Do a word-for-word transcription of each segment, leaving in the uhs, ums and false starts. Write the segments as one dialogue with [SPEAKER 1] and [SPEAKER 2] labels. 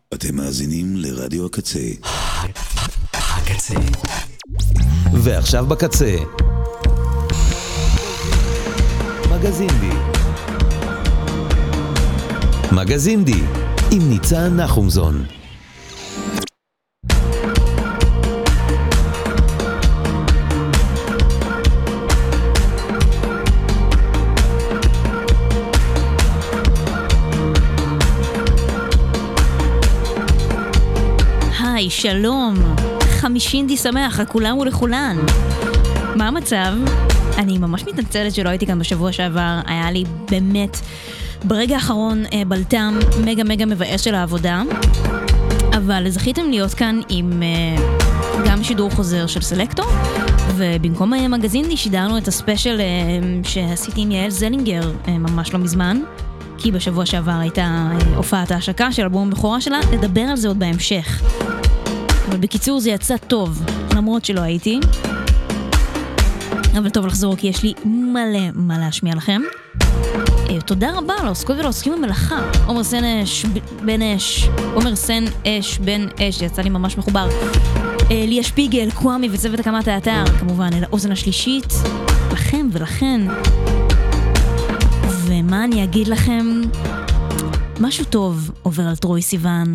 [SPEAKER 1] אתם מאזינים לרדיו הקצה.
[SPEAKER 2] הקצה.
[SPEAKER 3] ועכשיו בקצה. מגזין די. מגזין די עם ניצן נחומזון.
[SPEAKER 4] היי, שלום. חמישין די שמח לכולם ולכולן. מה המצב? אני ממש מתנצלת שלא הייתי כאן בשבוע שעבר. היה לי באמת ברגע האחרון בלטם מגה מגה מבאס של העבודה. אבל זכיתם להיות כאן עם גם שידור חוזר של סלקטור, ובמקום מגזין די שידרנו את הספיישל שעשיתי עם יעל זלינגר ממש לא מזמן, כי בשבוע שעבר הייתה הופעת ההשקה של אלבום הבכורה שלה. נדבר על זה עוד בהמשך. אבל בקיצור זה יצא טוב, למרות שלא הייתי. אבל טוב לחזור, כי יש לי מלא מה להשמיע לכם. תודה רבה לעוסקות ולעוסקים במלאכה. עומר סן אש בן אש, עומר סן אש בן אש, יצא לי ממש מחובר. ליה שפיגל, קוואמי וצוות הקמת האתר, כמובן אל האוזן השלישית, לכם ולכן. ומה אני אגיד לכם? משהו טוב עובר על טרוי סיוון.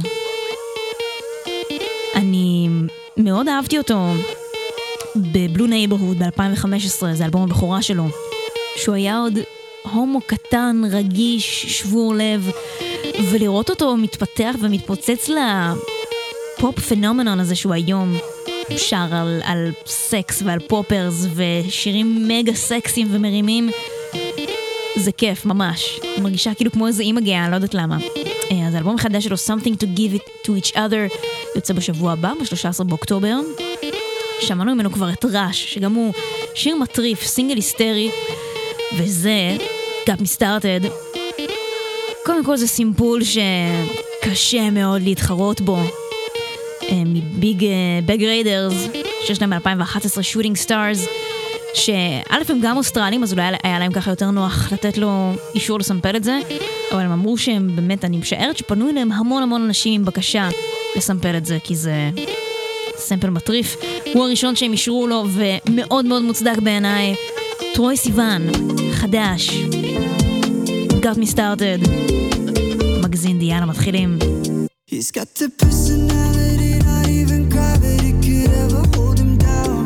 [SPEAKER 4] אני מאוד אהבתי אותו בבלו נייברהוד ב-אלפיים וחמש עשרה, זה אלבום הבכורה שלו, שהוא היה עוד הומו קטן, רגיש, שבור לב, ולראות אותו מתפתח ומתפוצץ לפופ פנומנון הזה שהוא היום שר על, על סקס ועל פופרס ושירים מגה סקסיים ומרימים. זה כיף, ממש. אני מרגישה כאילו כמו איזה אימא גאה, לא יודעת למה. אז האלבום החדש שלו, Something to Give It to Each Other, יוצא בשבוע הבא, ב-שלושה עשר באוקטובר. שמענו ממנו כבר את רש, שגם הוא שיר מטריף, סינגל היסטרי, וזה, Got Me Started. קודם כל זה סימפול שקשה מאוד להתחרות בו. מביג בג ריידרס, שיש להם ב-אלפיים ואחת עשרה Shooting Stars, שא' הם גם אוסטרלים, אז אולי היה להם ככה יותר נוח לתת לו אישור לסמפל את זה, אבל הם אמרו שהם באמת, אני משערת שפנו אליהם המון המון אנשים עם בקשה לסמפל את זה, כי זה סמפל מטריף. הוא הראשון שהם אישרו לו, ומאוד מאוד מוצדק בעיניי. טרוי סיוון, חדש, Got Me Started, מגזין די, יאללה, מתחילים.
[SPEAKER 5] He's got the personality, not even gravity could ever hold him down.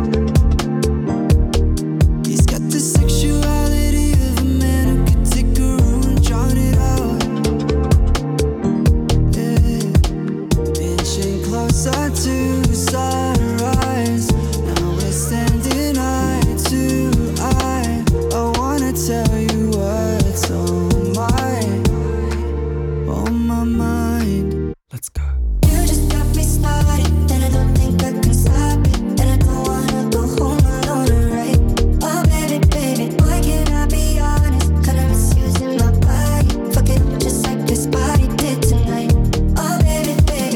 [SPEAKER 5] He's got the sexuality of a man who could take a room and drown it out. Yeah, inching closer to sunrise. Now we're standing eye to eye. I wanna tell you what's on my, on my mind. Let's go. You just got me started, and I don't think I can stop it. And I don't wanna go home alone, right? Oh baby, baby, why can't I be honest? Got a misuse in my body. Fuck it, just like this body did tonight. Oh baby, baby.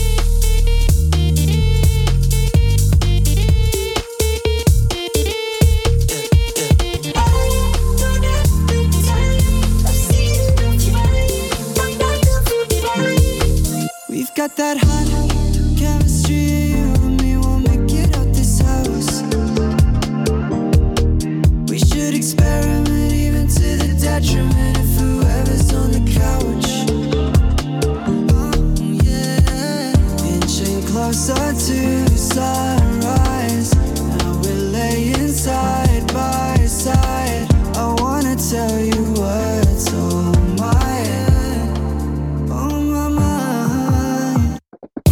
[SPEAKER 5] We've got that hot chemistry, you and me won't make it out this house. We should experiment even to the detriment of whoever's on the couch. Oh yeah, inching closer to sunrise. Now we're laying side by side. I wanna tell you what's on my, on my mind.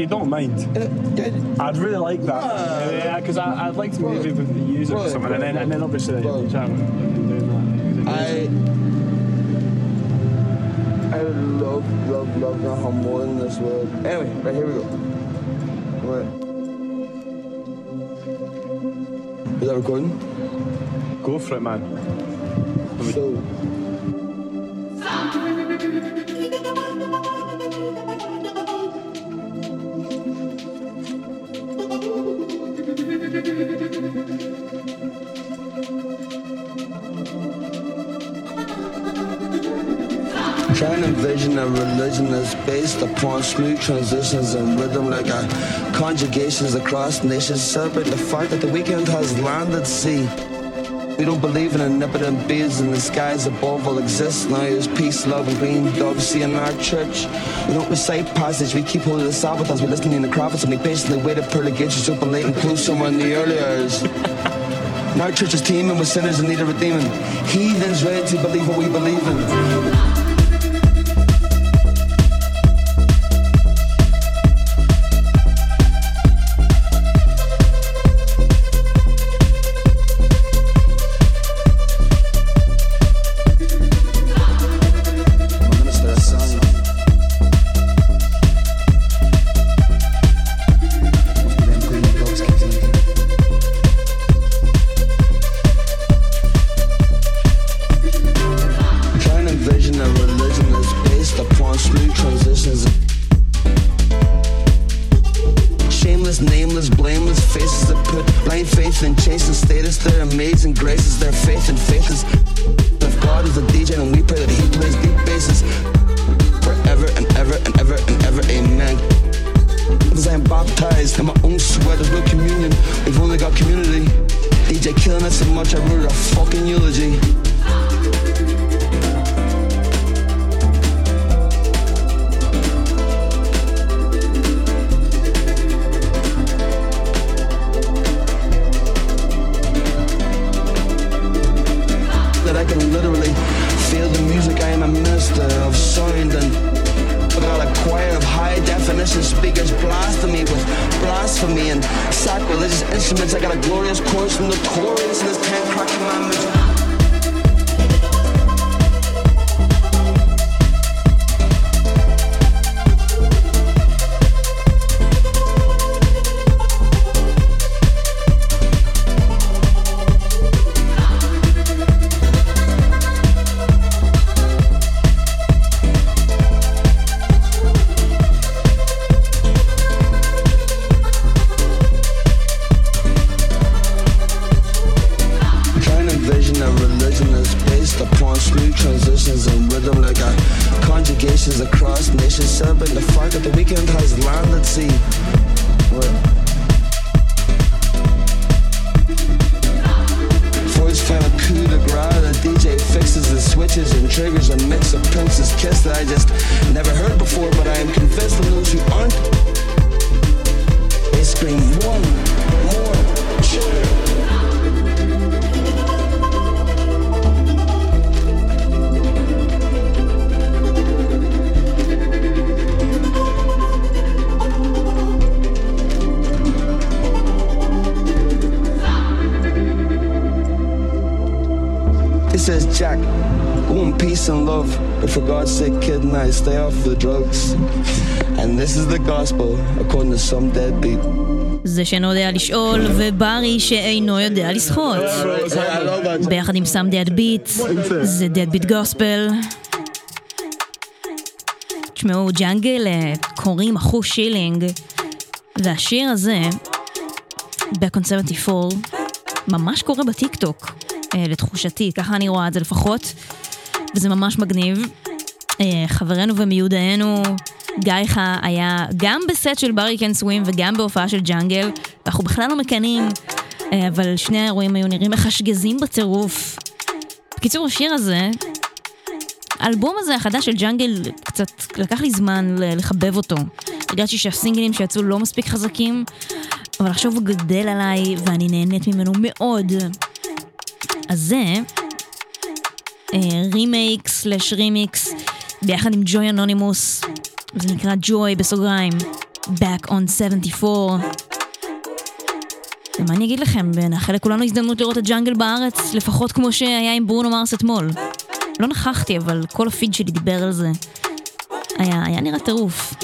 [SPEAKER 6] you don't mind, I'd really like that. Yeah, because I'd like to maybe use it for something, and then, and then obviously you'll chat about doing that.
[SPEAKER 7] I I love, love, love nothing more in this world. Anyway, right, here we go. Right. Is that recording?
[SPEAKER 6] Go for it, man.
[SPEAKER 7] So... Try and envision a religion that's based upon smooth transitions and rhythm like a conjugations across nations. Celebrate the fact that the weekend has landed sea. We don't believe in omnipotent beings in the skies above will exist. Now there's peace, love, and green doves. See, in our church, we don't recite passage. We keep holding the Sabbath as we listen in the prophets, and we patiently wait at pearly gates to open late and close somewhere in the early hours. And our church is teeming with sinners in need of redeeming. Heathens ready to believe what we believe in. Stay off the drugs. And this is the gospel according to some deadbeat.
[SPEAKER 4] זה שאינו יודע לשאול, וברי שאינו יודע לשחות. ביחד עם סם דדביט, זה דדביט גוספל. תשמעו, ג'אנגל קוראים אחו שילינג, והשיר הזה, Back on שבעים וארבע, ממש קורה בטיקטוק, לתחושתי, ככה אני רואה את זה לפחות, וזה ממש מגניב. חברנו ומיודענו גייחה היה גם בסט של ברי קן סווים וגם בהופעה של ג'אנגל, ואנחנו בכלל לא מקנים, אבל שני האירועים היו נראים מחשגזים בטירוף. בקיצור, השיר הזה, האלבום הזה החדש של ג'אנגל, קצת לקח לי זמן לחבב אותו. הרגשתי שהסינגלים שיצאו לא מספיק חזקים, אבל עכשיו הוא גדל עליי ואני נהנית ממנו מאוד. אז זה רימייק סלש רימיקס ביחד עם ג'וי אנונימוס, זה נקרא ג'וי בסוגריים, Back on seventy-four. ומה אני אגיד לכם, נאחל לכולנו הזדמנות לראות את ג'אנגל בארץ, לפחות כמו שהיה עם ברונו מרס אתמול. לא נכחתי, אבל כל הפיד שלי דיבר על זה. היה, היה נראה טירוף.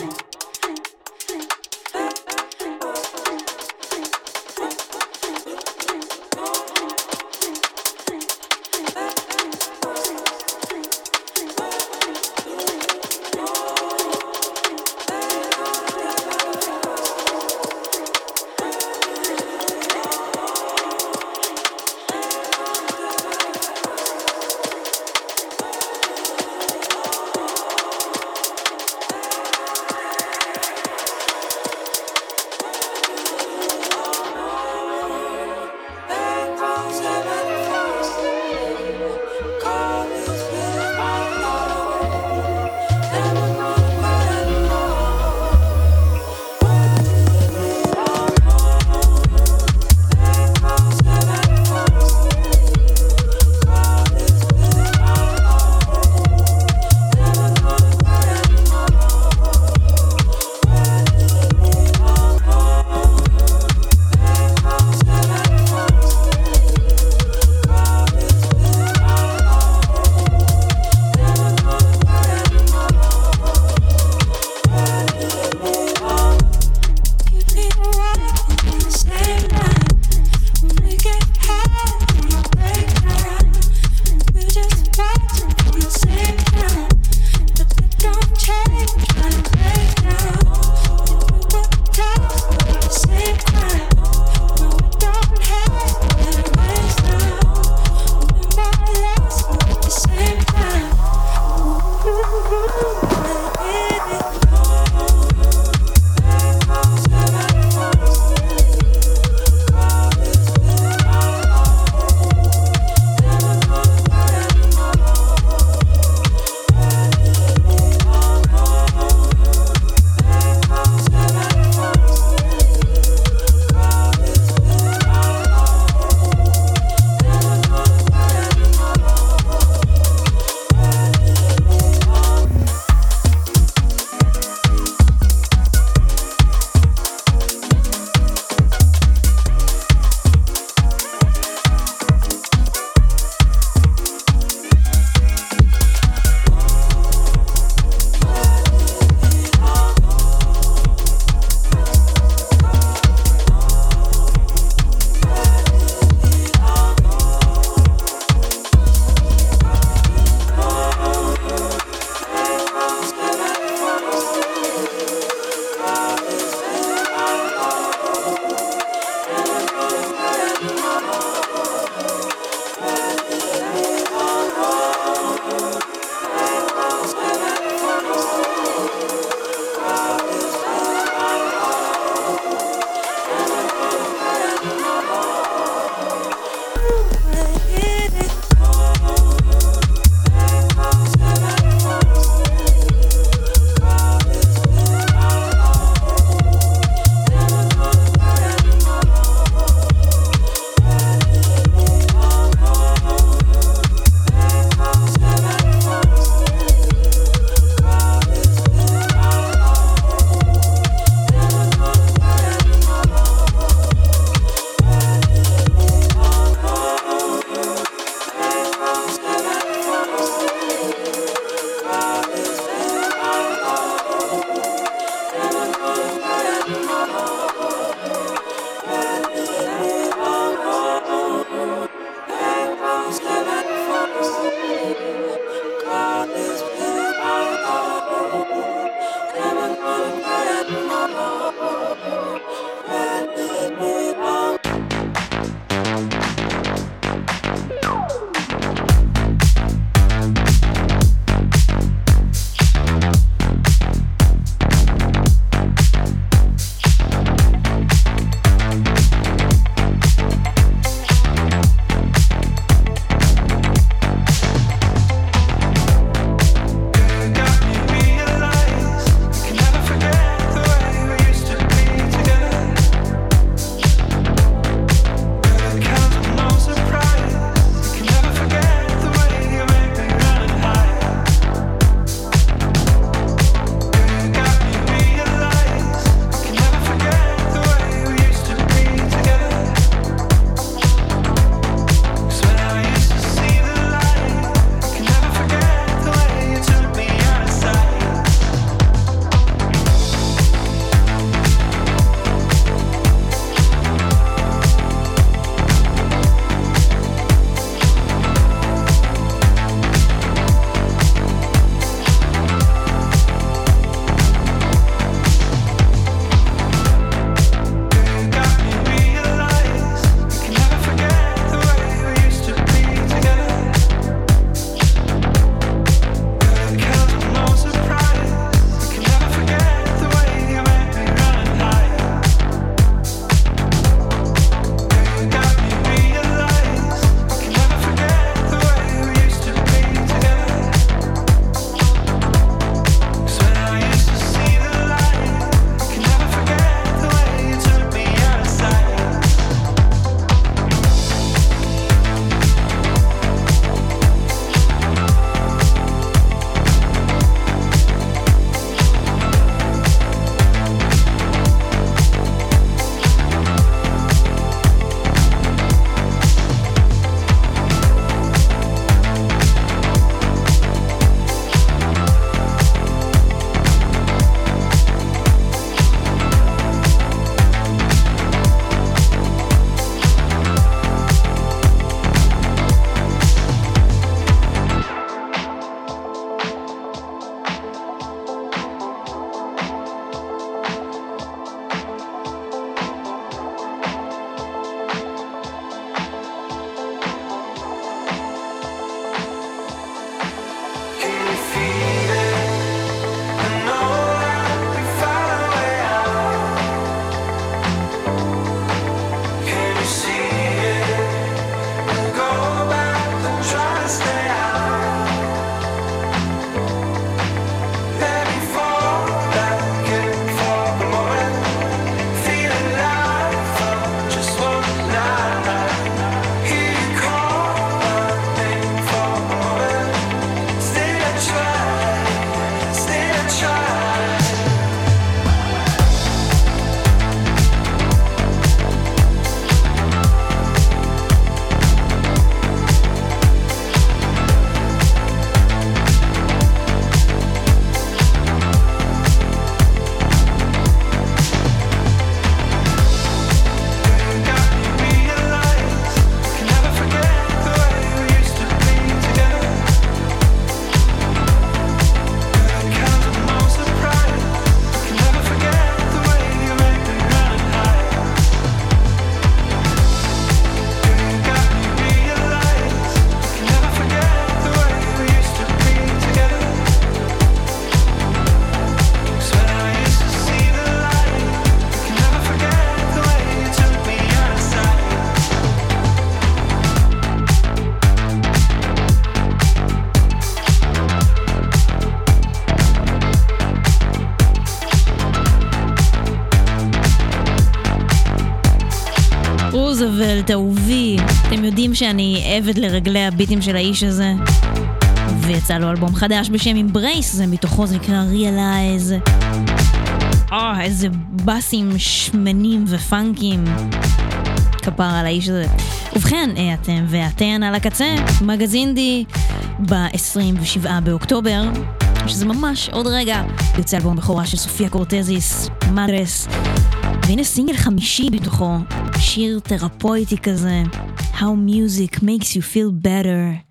[SPEAKER 4] רוזוולט, אהובי. אתם יודעים שאני עבד לרגלי הביטים של האיש הזה. ויצא לו אלבום חדש בשם Embrace, זה מתוכו, זה נקרא Realize. אה, איזה בסים שמנים ופנקים. כפר על האיש הזה. ובכן, אתם ואתן על הקצה, מגזין די, ב-עשרים ושבעה באוקטובר, שזה ממש עוד רגע, יוצא אלבום בכורה של סופיה קורטזיס, מדרס, והנה סינגל חמישי בתוכו, שיר תרפויטי כזה, How Music Makes You Feel Better.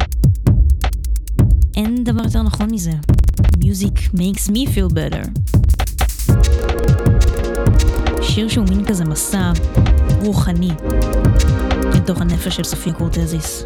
[SPEAKER 4] אין דבר יותר נכון מזה. Music Makes Me Feel Better. שיר שהוא מין כזה מסע רוחני לתוך הנפש של סופיה קורטזיס.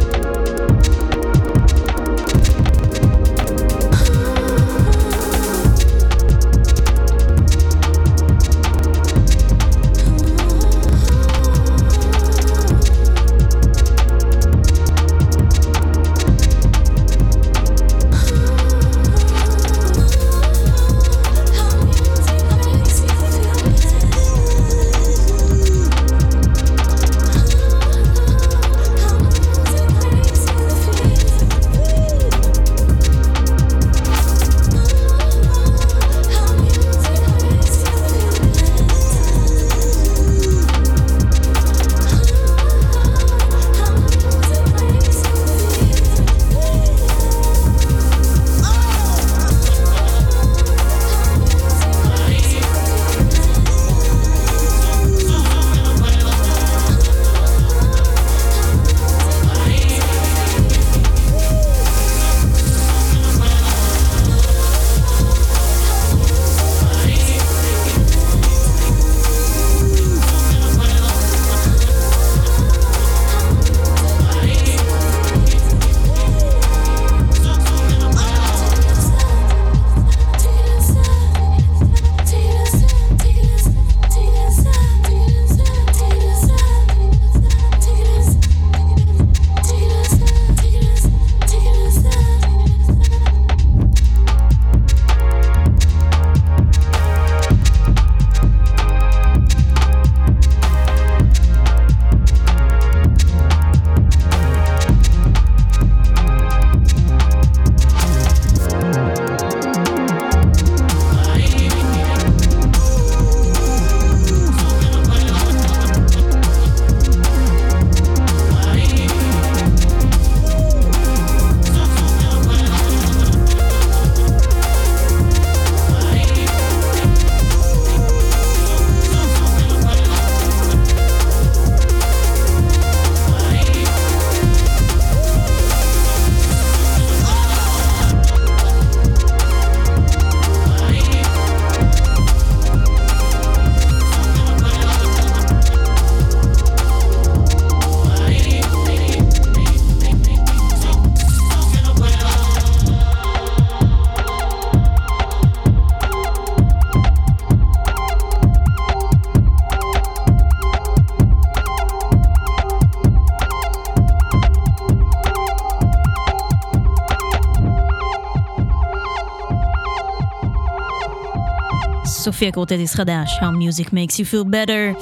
[SPEAKER 4] סופיה קורטזיס חדש, How Music Makes You Feel Better.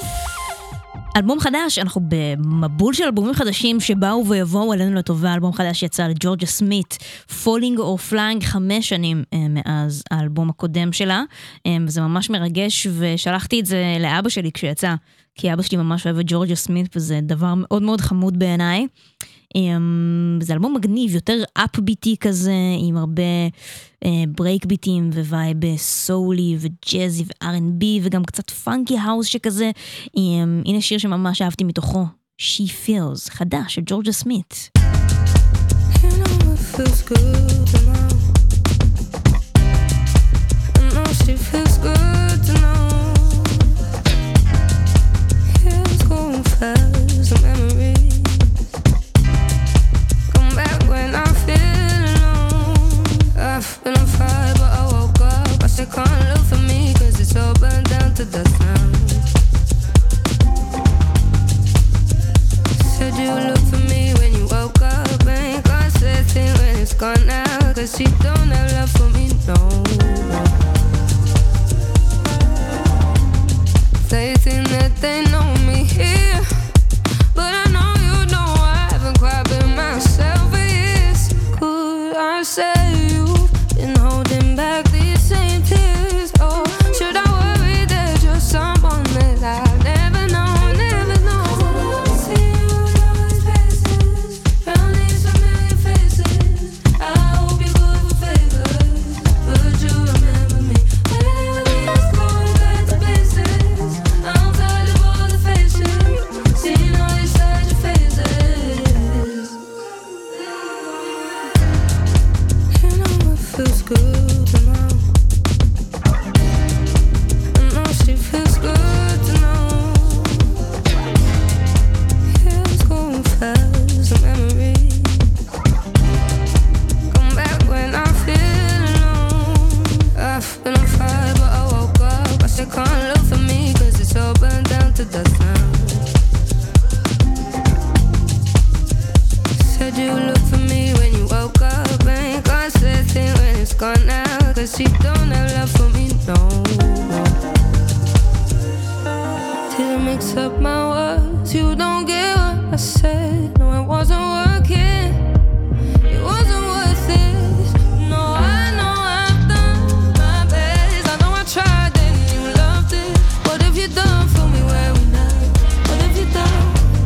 [SPEAKER 4] אלבום חדש, אנחנו במבול של אלבומים חדשים שבאו ויבואו אלינו לטובה. אלבום חדש יצא לג'ורג'ה סמית, Falling or Flying, חמש שנים מאז האלבום הקודם שלה, וזה ממש מרגש, ושלחתי את זה לאבא שלי כשיצא, כי אבא שלי ממש אוהב את ג'ורג'ה סמית, וזה דבר מאוד מאוד חמוד בעיניי. זה אלבום מגניב, יותר אפביטי כזה, עם הרבה ברייק ביטים ווייב סולי וג'אזי ו-אר אנד בי וגם קצת פאנקי האוס שכזה. הנה שיר שממש אהבתי מתוכו, She Feels, חדש של ג'ורג'ה סמית.
[SPEAKER 8] You know it feels good to know. I know she feels good to know. Years going fast, the memories come back when I feel alone. I've been on fire but I woke up. I said can't look for me cause it's all burned down to dust now. Said you look for me when you woke up. Ain't gonna say a thing when it's gone now. Cause she don't have love for me, no, no. They think that they know me here. she don't have love for me no more. Didn't mix up my words, you don't get what I said. No, it wasn't working, it wasn't worth it. No, I know I've done my best. I know I tried and you loved it. What have you done for me where we now? What have you done?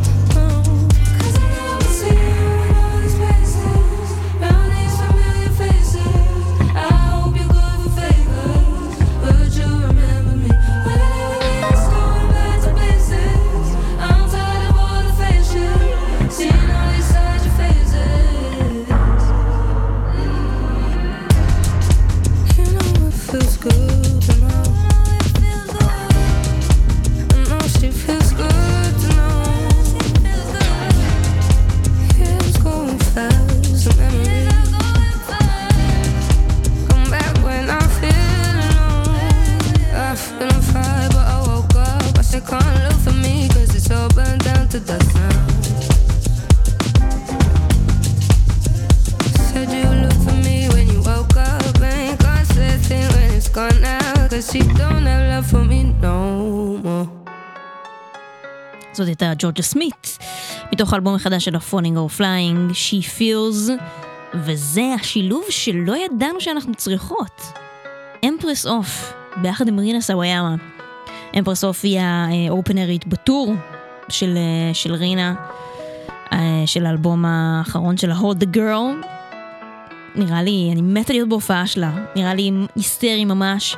[SPEAKER 4] זאת הייתה ג'ורג'ה סמית, מתוך האלבום החדש של Falling or Flying, She Feels, וזה השילוב שלא ידענו שאנחנו צריכות. אמפרס אוף, ביחד עם רינה סוויאמה. אמפרס אוף היא האופנרית בטור של, של רינה, של האלבום האחרון שלה, Hold the Girl. נראה לי, אני מתה להיות בהופעה שלה, נראה לי היסטרי ממש,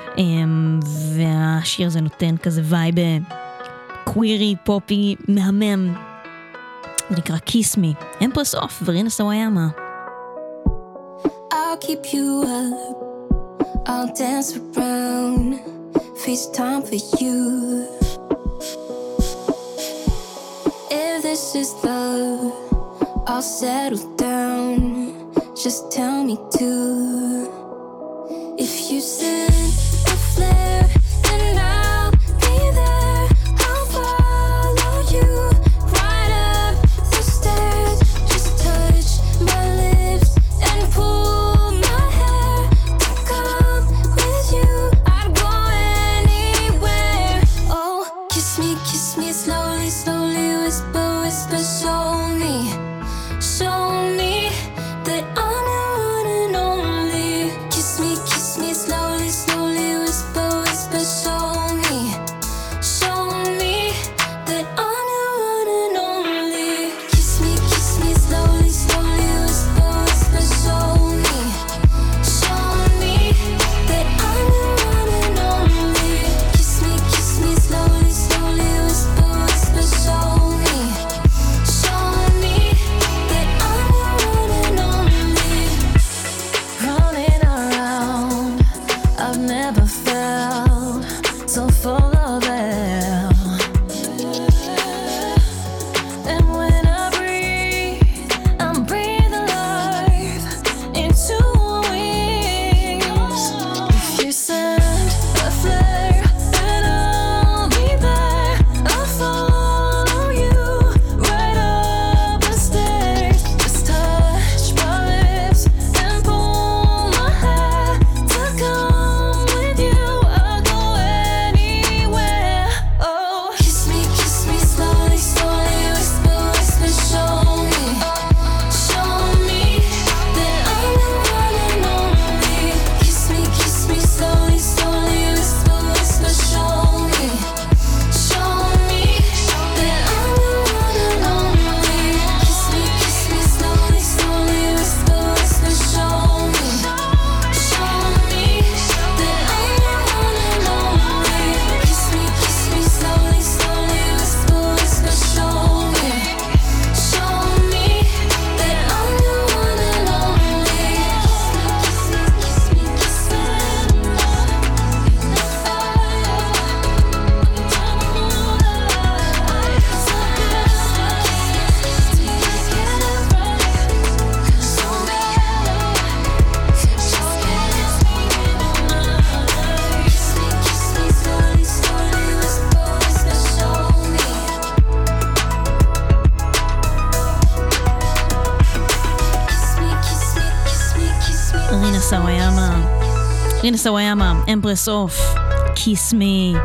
[SPEAKER 4] והשיר הזה נותן כזה וייב קווירי, פופי, מהמם. זה נקרא Kiss Me, אמפרס אוף ורינה סוויאמה.
[SPEAKER 8] I'll keep you up, I'll dance around, FaceTime for you. If this is love, I'll settle down, just tell me to. If you send a flare, then I'll be there, I'll follow you right up the stairs, just touch my lips and pull my hair to come with you, I'd go anywhere. Oh, kiss me, kiss me slowly, slowly, whisper, whisper, show me, show me that I'm your one and only. Kiss me, kiss me slowly, slowly, whisper, whisper, show me, show me that I'm your one and only. Kiss me, kiss me slowly, slowly, whisper, whisper, show me, show me that I'm your one and only. Kiss me, kiss me slowly, slowly, whisper, whisper, show me, show me that I'm your one and only. Running around, I've never felt so full of air. And when I breathe, I'm breathing life into wings. If you send a flare, then I'll be there, I'll follow you right up the stairs, just touch my lips and pull my hair to come with you, I'll go anywhere. Oh, kiss me, kiss me slowly, slowly, whisper, whisper, show me, show me that I'm your one and only. Kiss me, kiss me slowly, slowly, whisper, whisper, show me, show me that I'm your one and only. Kiss me, kiss me slowly, slowly, whisper, whisper, show me, show me that I'm your one and only. Kiss me, kiss me slowly, slowly, whisper, whisper, show me, show me that I'm your one and only. Kiss me, kiss me, kiss me,
[SPEAKER 4] רינה סוויאמה, רינה סוויאמה, אמפרס אוף, Kiss Me.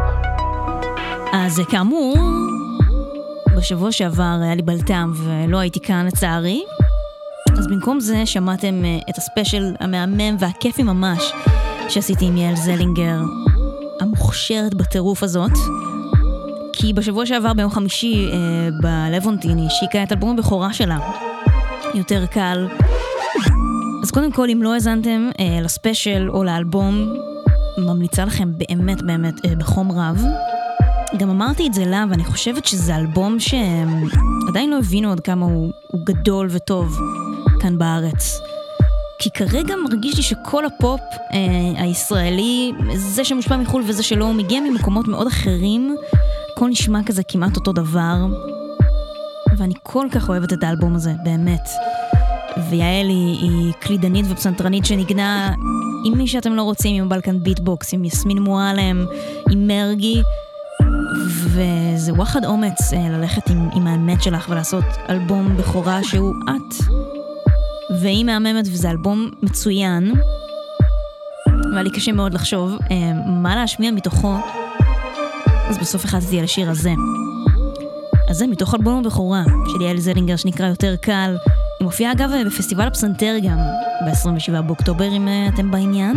[SPEAKER 4] אז כאמור, בשבוע שעבר היה לי בלטם ולא הייתי כאן לצערי, אז במקום זה שמעתם את הספיישל המהמם והכיפי ממש שעשיתי עם יעל זלינגר, המוכשרת בטירוף הזאת, כי בשבוע שעבר ביום חמישי בלוונטין היא השיקה את אלבום הבכורה שלה, יותר קל. אז קודם כל, אם לא הזנתם לספיישל או לאלבום, ממליצה לכם באמת באמת בחום רב. גם אמרתי את זה לה, ואני חושבת שזה אלבום שעדיין לא הבינו עד כמה הוא, הוא גדול וטוב כאן בארץ. כי כרגע מרגיש לי שכל הפופ אה, הישראלי, זה שמושפע מחול וזה שלא, הוא מגיע ממקומות מאוד אחרים, הכל נשמע כזה כמעט אותו דבר, ואני כל כך אוהבת את האלבום הזה, באמת. ויעל היא, היא קלידנית ופסנתרנית שנגנה עם מי שאתם לא רוצים, עם בלקן ביטבוקס, עם יסמין מועלם, עם מרגי, וזה וואחד אומץ אה, ללכת עם, עם האמת שלך ולעשות אלבום בכורה שהוא את. והיא מהממת וזה אלבום מצוין, והיה לי קשה מאוד לחשוב אה, מה להשמיע מתוכו, אז בסוף החלטתי על השיר הזה. אז זה מתוך אלבום הבכורה של יעל זלינגר שנקרא יותר קל. היא מופיעה אגב בפסטיבל הפסנתר גם ב-עשרים ושבעה באוקטובר אם אתם בעניין.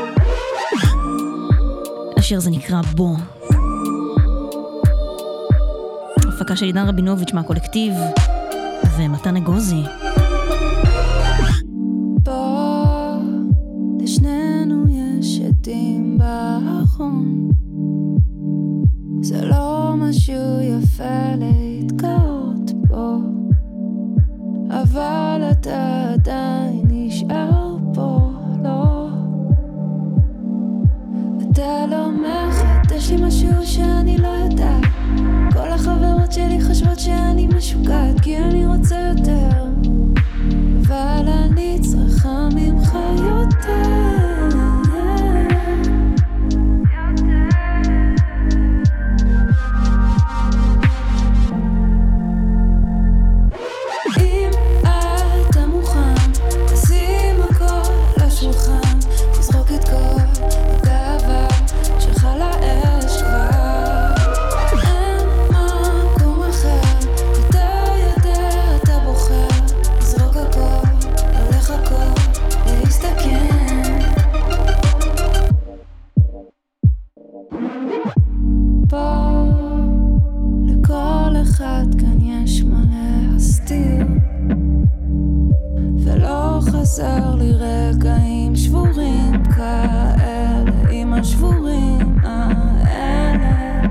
[SPEAKER 4] השיר הזה נקרא בו. הפקה של עידן רבינוביץ' מהקולקטיב ומתן אגוזי.
[SPEAKER 8] בוא, לשנינו יש עדים באחרון, זה לא משהו יפה להתגאות בו, אבל אתה עדיין נשאר פה, לא. אתה לא מחדש לי משהו שאני לא יודעת, כל החברות שלי חושבות שאני משוגעת, כי אני רוצה יותר, אבל אני צריכה ממך יותר. חסר לי רגעים שבורים כאלה, עם השבורים האלה,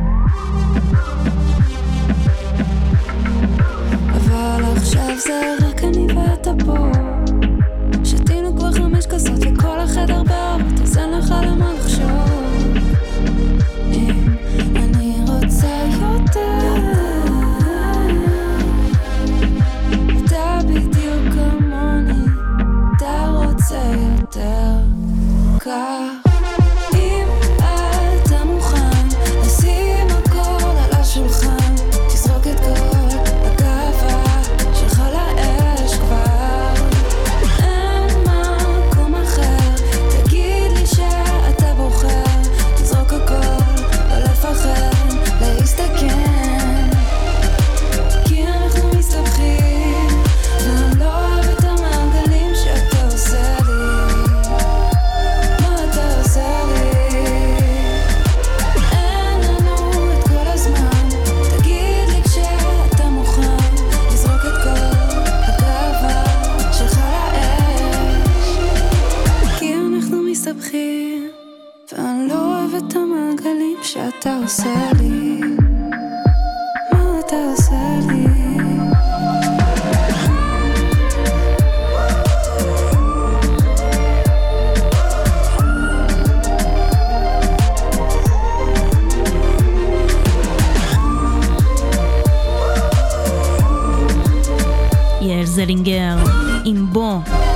[SPEAKER 8] אבל עכשיו זה רק אני ואתה פה, שתינו כבר חמש כסות וכל החדר באורות, אז אין לך למה לחשוב. אם אני רוצה יותר, אתה בדיוק כמוני, אתה רוצה יותר כך. אם אתה מוכן לשים הכל על השולחן, תזרוק את כל הגאווה שלך לאש כבר, אין מקום אחר, תגיד לי שאתה בוחר, תזרוק הכל, לא לפחד, להסתכן, כי אנחנו מסתבכים ואני לא אוהב את המעגלים שאתה עושה לי. מה אתה עושה לי? אין לנו את כל הזמן, תגיד לי כשאתה מוכן לזרוק את כל הגאווה שלך לאש, כי אנחנו מסתבכים ואני לא אוהב את המעגלים שאתה עושה לי. מה אתה עושה לי?
[SPEAKER 4] יעל זלינגר עם בו.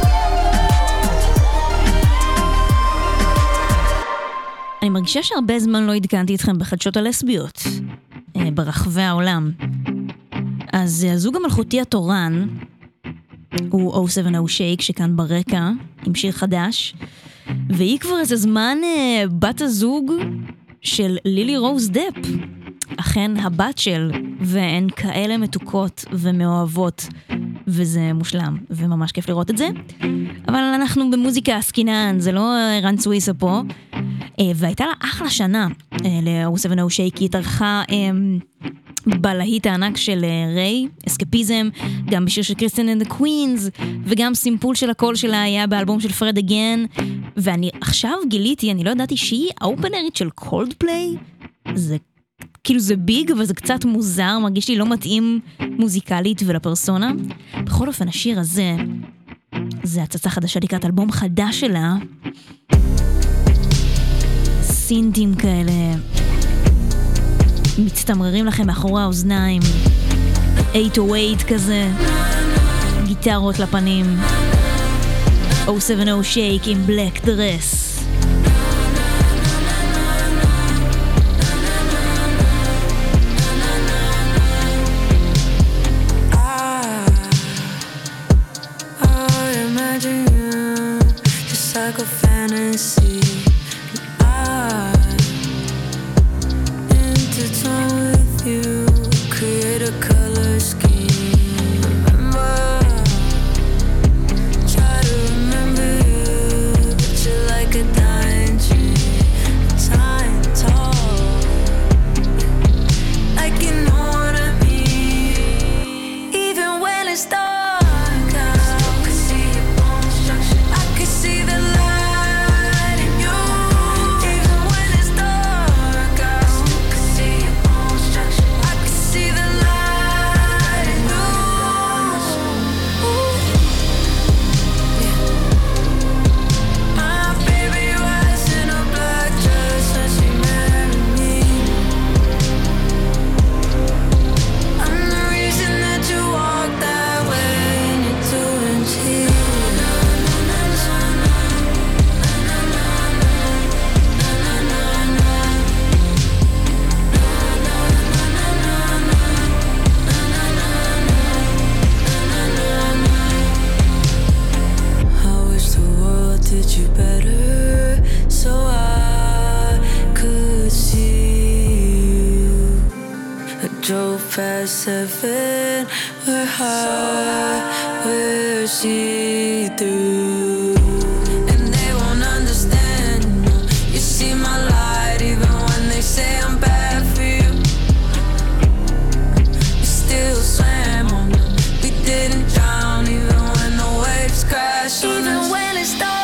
[SPEAKER 4] אני מרגישה שהרבה זמן לא עדכנתי אתכם בחדשות הלסביות אה, ברחבי העולם. אז הזוג המלכותי התורן הוא או שבעים שייק שכאן ברקע עם שיר חדש, והיא כבר איזה זמן אה, בת הזוג של לילי רוז דפ. אכן הבת של, והן כאלה מתוקות ומאוהבות, וזה מושלם, וממש כיף לראות את זה. אבל אנחנו במוזיקה עסקינן, זה לא רן סוויסה פה. והייתה לה אחלה שנה ל-או סבן או שייק, היא התארחה בלהיט הענק של ריי, אסקפיזם, גם בשיר של קריסטין אנד הקווינס, וגם סימפול של הקול שלה היה באלבום של פרד אגן. ואני עכשיו גיליתי, אני לא ידעתי שהיא האופנרית של קולד פליי. זה כאילו זה ביג, אבל זה קצת מוזר, מרגיש לי לא מתאים מוזיקלית ולפרסונה. בכל אופן, השיר הזה, זה הצצה חדשה לקראת אלבום חדש שלה. סינטים כאלה, מצטמררים לכם מאחורי האוזניים. שמונה אפס שמונה כזה, גיטרות לפנים. או סבן או שייק עם בלק דרס.
[SPEAKER 9] Like a fantasy, I intertwine with you, create a color scheme. Remember, try to remember you, but you're like a dying tree, time tall, like you know what I mean. Even when it's dark, past seven, we're high, we're see-through, and they won't understand. You see my light even when they say I'm bad for you. You still swam on them. We didn't drown even when the waves crash on us. Even when it's dark,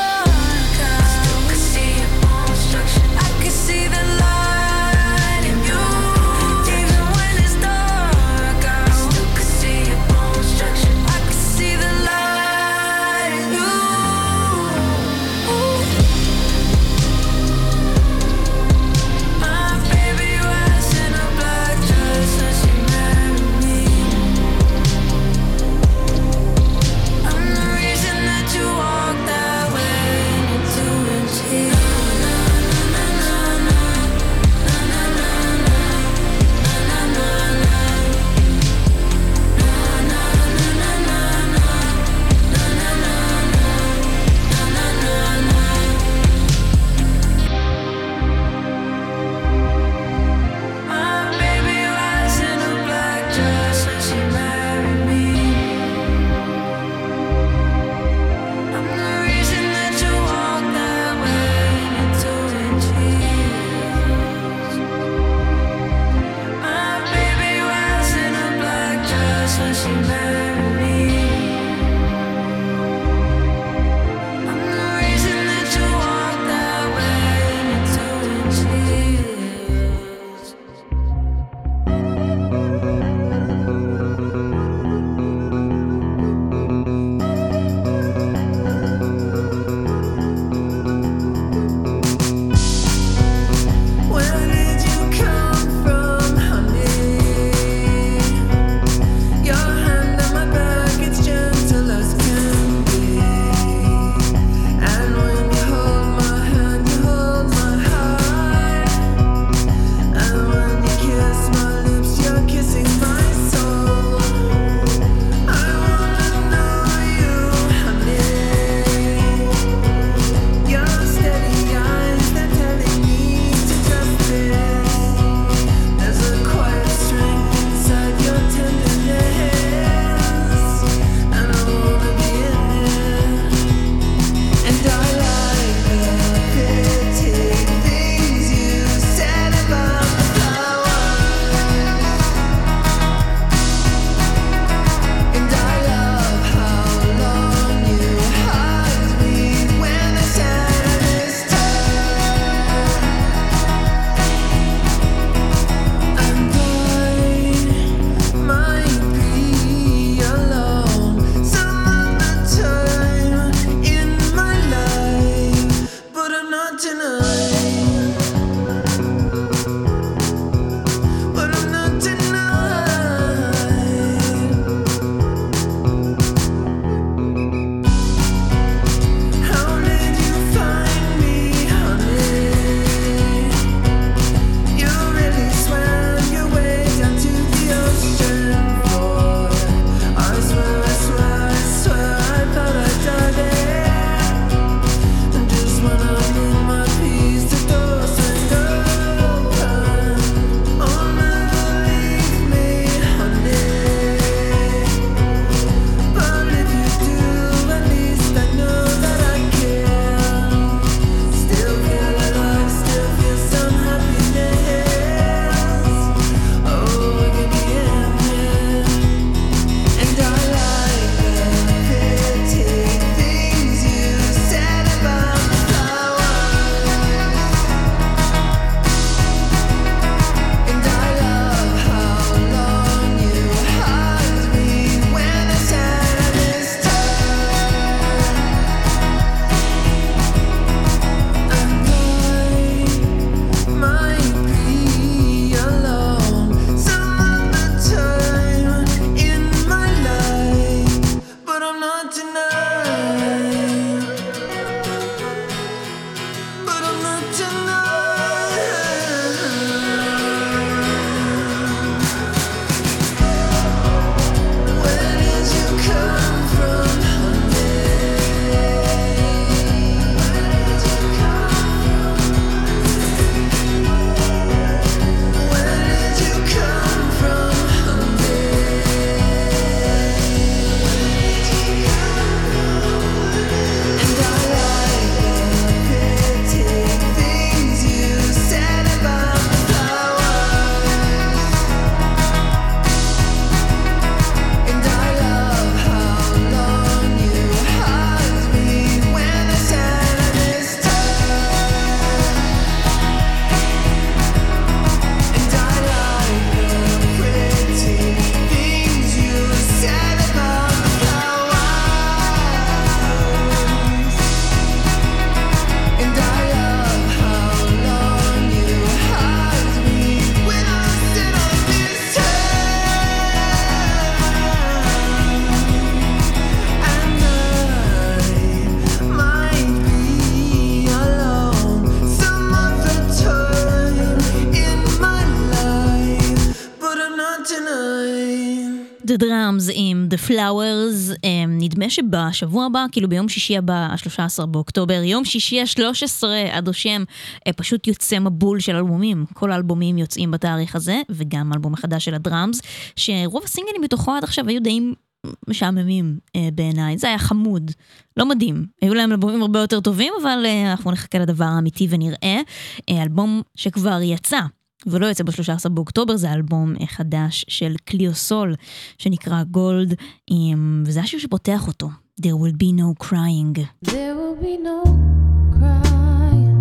[SPEAKER 4] The Flowers, נדמה שבשבוע הבא, כאילו ביום שישי הבא, ה-שלושה עשר באוקטובר, יום שישי ה-שלוש עשרה עד השם, פשוט יוצא מבול של אלבומים. כל האלבומים יוצאים בתאריך הזה, וגם אלבום החדש של הדראמס, שרוב הסינגלים בתוכו עד עכשיו היו די משעממים בעיניי. זה היה חמוד, לא מדהים. היו להם אלבומים הרבה יותר טובים, אבל אנחנו נחכה לדבר האמיתי ונראה. אלבום שכבר יצא, ולא יוצא ב-שלושה עשר באוקטובר, זה אלבום חדש של קליוסול, שנקרא גולד, וזה השיר שפותח אותו. There will be no crying.
[SPEAKER 10] There will be no crying.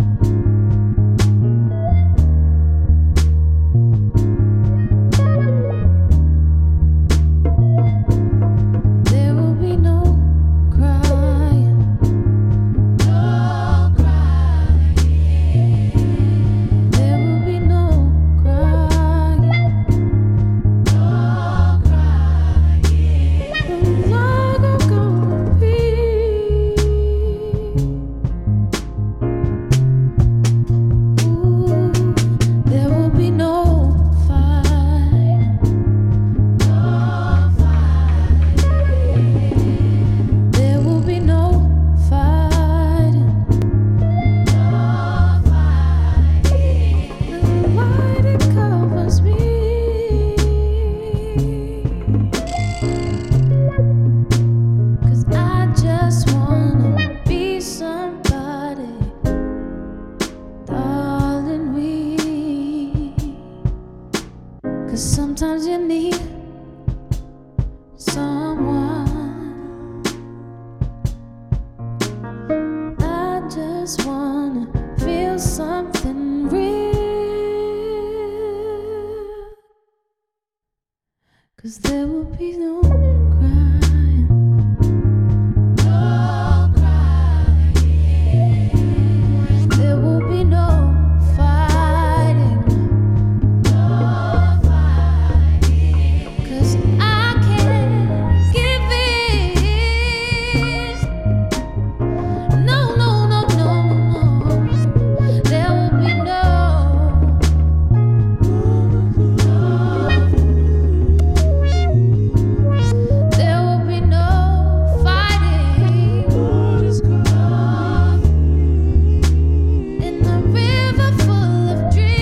[SPEAKER 10] There will be no crying. No crying. There will be no crying. No crying. The love of God be. Ooh, there will be no fight. No fight. There will be no fighting. No fighting. The light it covers me. 'Cause I just wanna be somebody, darling, we. 'Cause sometimes you need someone. I just wanna feel something real. 'Cause there will be no crying. No crying. There will be no fighting. No fighting. 'Cause I can't give in. No, no, no, no, no. There will be no. There will be no fighting. In a river full of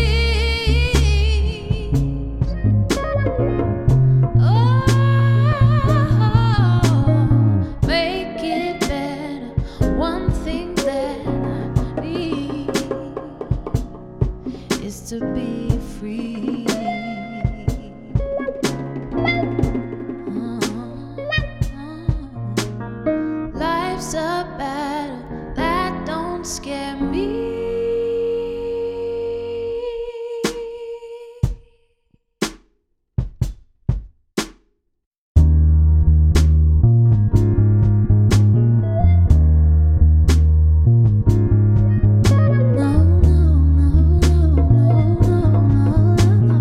[SPEAKER 10] dreams. Oh, make it better. One thing that I need is to be free. Life's a battle that don't scare me. No, no, no, no, no, no, no.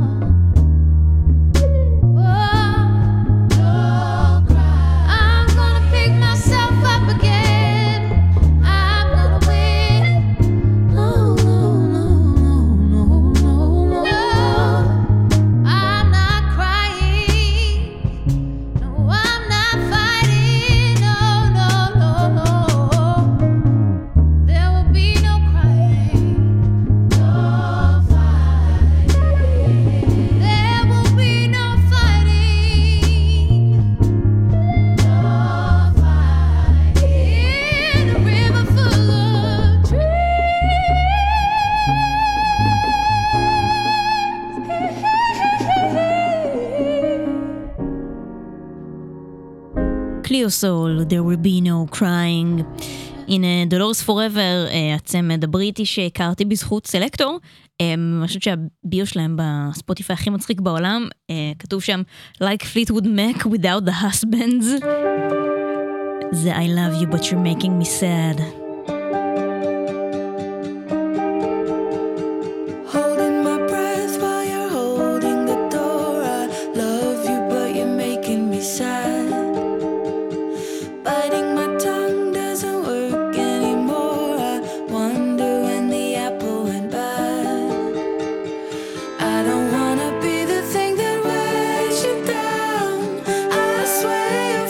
[SPEAKER 10] Oh, I'm gonna pick myself up again. I'm gonna win. No, no, no, no, no, no, no. I'm not crying. No, I'm not fighting. No, no, no, no. There will be no crying. No fighting. There will be no fighting. No fighting. In a river full of dreams.
[SPEAKER 4] קליוסול, There will be no crying. הנה, דולורס פוראבר, הצמד הבריטי שהכרתי בזכות סלקטור. אני חושבת שהביו שלהם בספוטיפיי הכי מצחיק בעולם, כתוב שם Like Fleetwood Mac without the husbands. זה I love you but you're making me sad.
[SPEAKER 5] Holding my breath while you're holding the door. I love you, but you're making me sad. Biting my tongue doesn't work anymore. I wonder when the apple went bad. I don't wanna be the thing that weighs you down. I swear you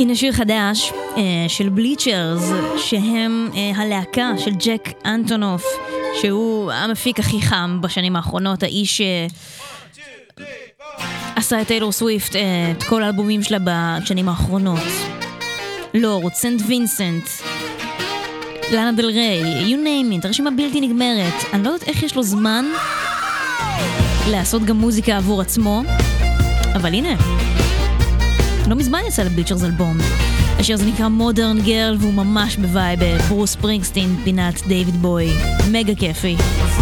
[SPEAKER 4] הנה שיר חדש אה, של בליצ'רס, שהם אה, הלהקה של ג'ק אנטונוף, שהוא המפיק הכי חם בשנים האחרונות, האיש שעשה את טיילור סוויפט, אה, את כל האלבומים שלה בשנים האחרונות. לורד, סנט וינסנט, לאנה דל ריי, you name it, הרשימה בלתי נגמרת. אני לא יודעת איך יש לו זמן לעשות גם מוזיקה עבור עצמו, אבל הנה, לא מזמן יצא לבליצ'רס אלבום. השיר זה נקרא מודרן גרל, והוא ממש בווייב ברוס ספרינגסטין, פינת דיוויד בוי. מגה כיפי.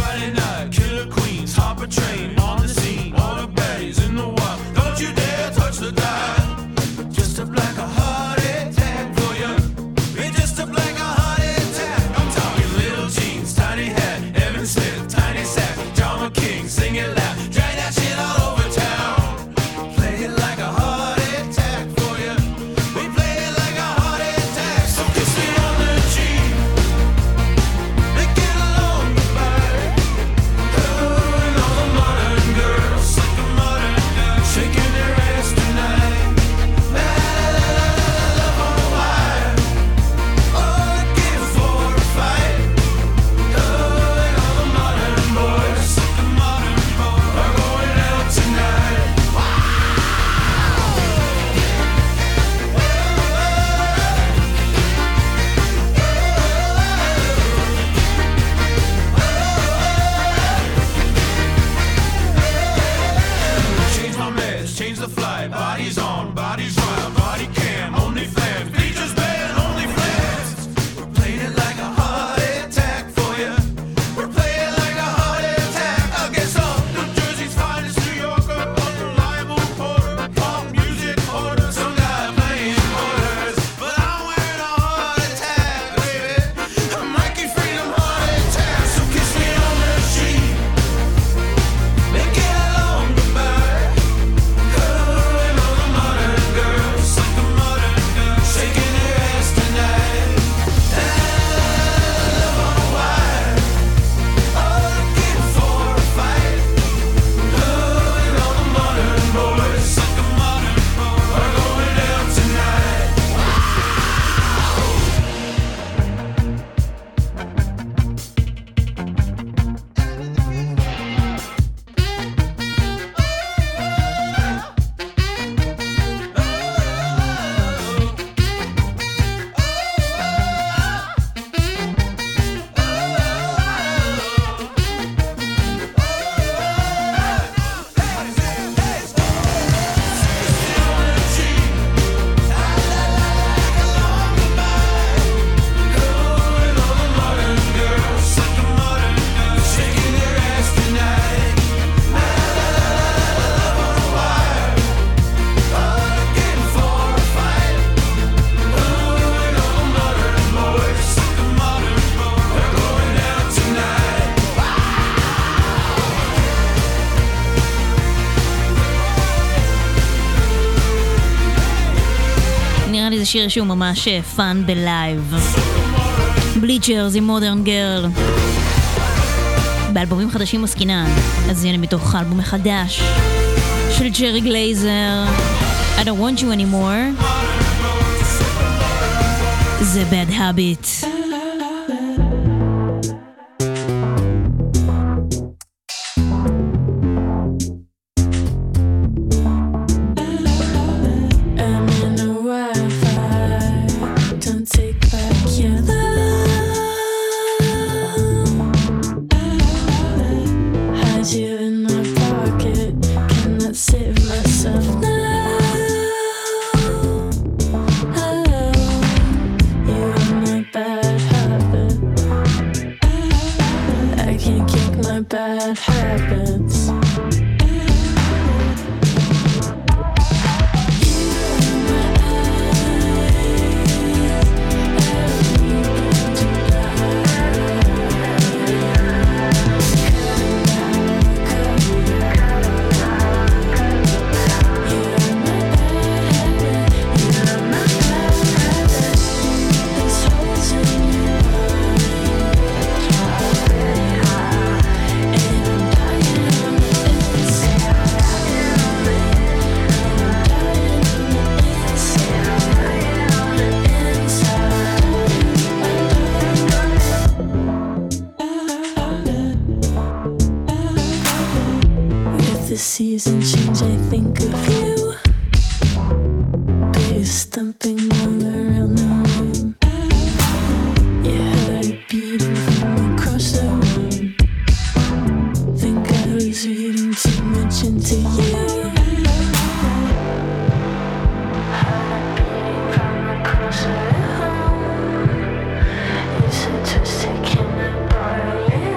[SPEAKER 4] זה שיר שהוא ממש פאן בלייב. בליצ'רס עם מודרן גרל. באלבומים חדשים עסקינן, אז הנה מתוך האלבום החדש של ג'רי גלייזר, I don't want you anymore. זה bad habit.
[SPEAKER 8] Bad
[SPEAKER 11] season change, I think of you. Bass thumping all around the room. Your heart beating from across the room. Think I was reading too much into you. Heart beating from across the room. You're so twisted, can I borrow you?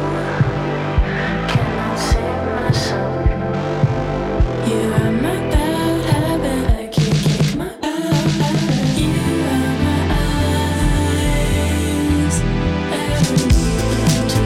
[SPEAKER 11] Can I save myself? You are my bad habit, I can't kick my bad habit. You are my eyes, I don't need to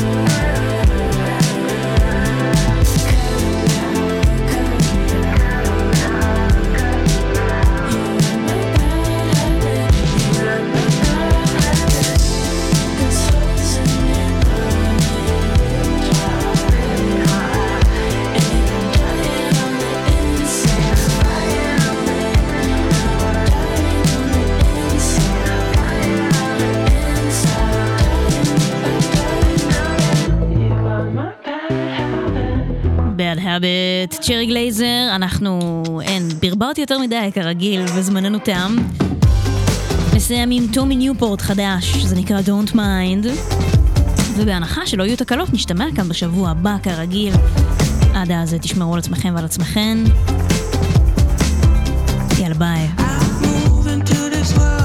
[SPEAKER 4] Bad Habit, צ'רי גלייזר. אנחנו, אין, ברברתי יותר מדי כרגיל וזמננו תם. נסיים עם טומי ניופורט חדש, זה נקרא Don't Mind, ובהנחה שלא יהיו תקלות נשתמע כאן בשבוע הבא כרגיל. עד אז תשמרו על עצמכם ועל עצמכן. יאללה ביי.
[SPEAKER 5] Move into this world.